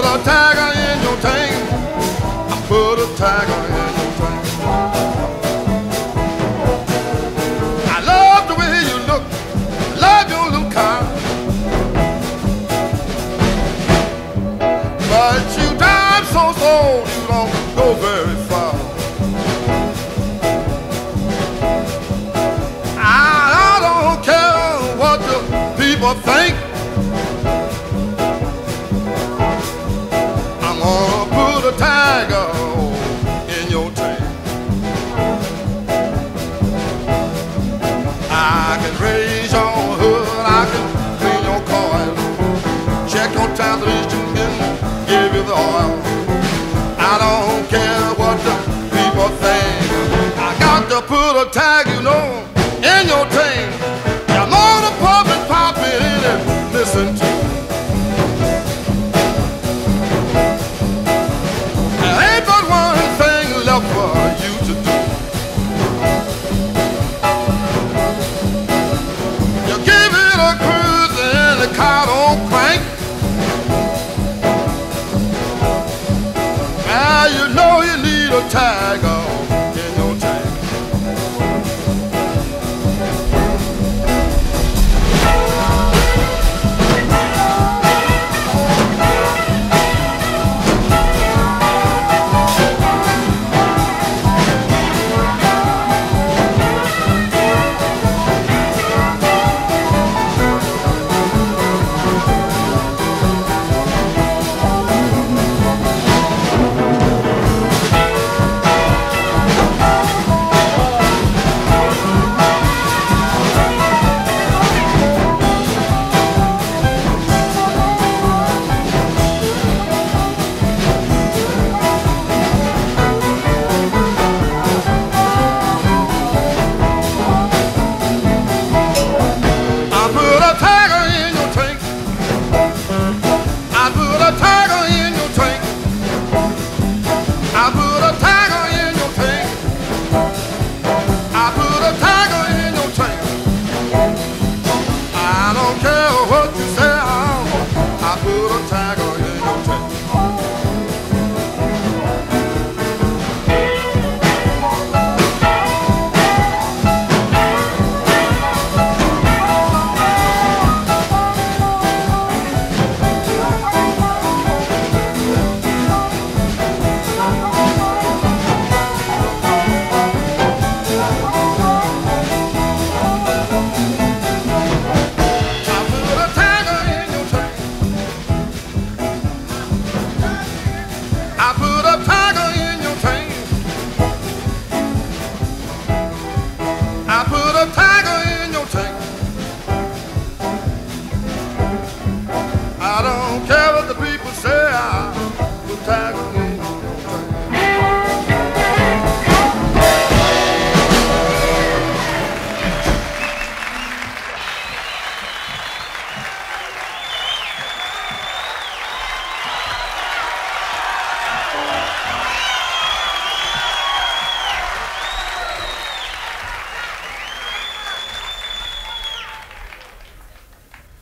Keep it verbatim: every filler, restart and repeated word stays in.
a tiger in your tank. I put a tiger in your tank. I love the way you look. Love your little car. But you drive so slow, you don't go very far. I, I don't care what the people think. I'm gonna put a tiger in your tank. I can raise your hood, I can clean your car, check your transmission, and give you the oil. I don't care what the people think. I got to put a tag